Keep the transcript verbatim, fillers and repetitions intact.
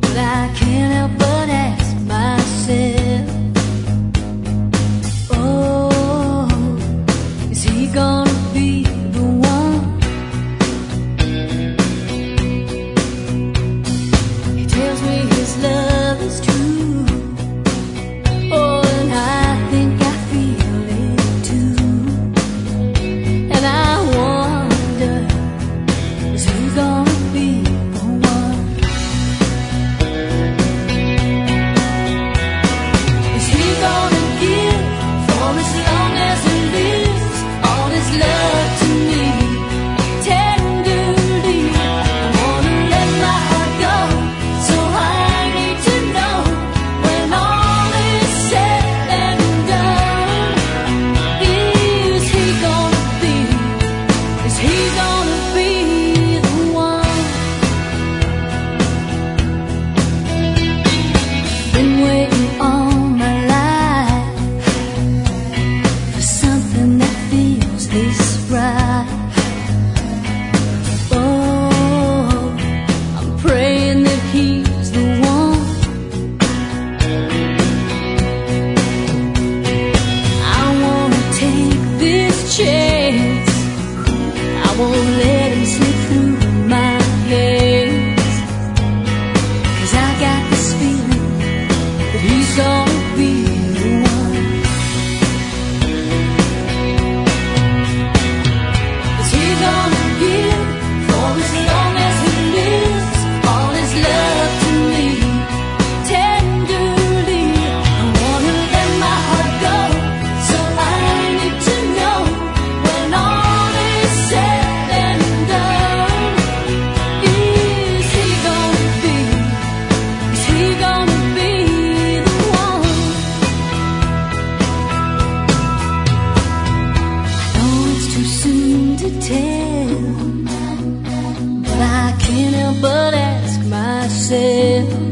But I can't help but ask myself, oh, is he gonna be the one? He tells me his love is true, oh, and I think I feel it too. And I wonder, is he gonna be the one? Is he gonna give for as long as he lives all his love to me tenderly? I wanna let my heart go, so I need to know when all is said and done. Is he gonna be, is he gonna be the one? Been waiting all my life for something that feels this right. Oh, I'm praying that he's the one. I wanna take this chance, I won't let him slip through my hands, 'cause I got this feeling that he's gonna be the one. Is he gonna give for as long as he lives all his love to me tenderly? I wanna let my heart go, so I need to know when all is said and done. Is he gonna be, is he gonna be the one? I know it's too soon to tell, but I can't help but ask myself,